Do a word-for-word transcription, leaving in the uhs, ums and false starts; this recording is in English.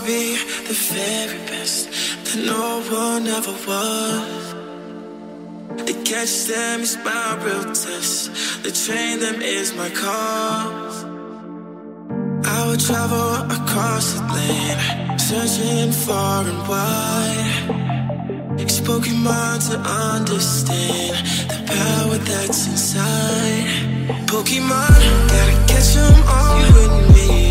be the very best that no one ever was. To catch them is my real test. To train them is my cause. I would travel across the land, searching far and wide. Spoken mind to understand the power that's inside. Pokemon, gotta catch 'em all with me.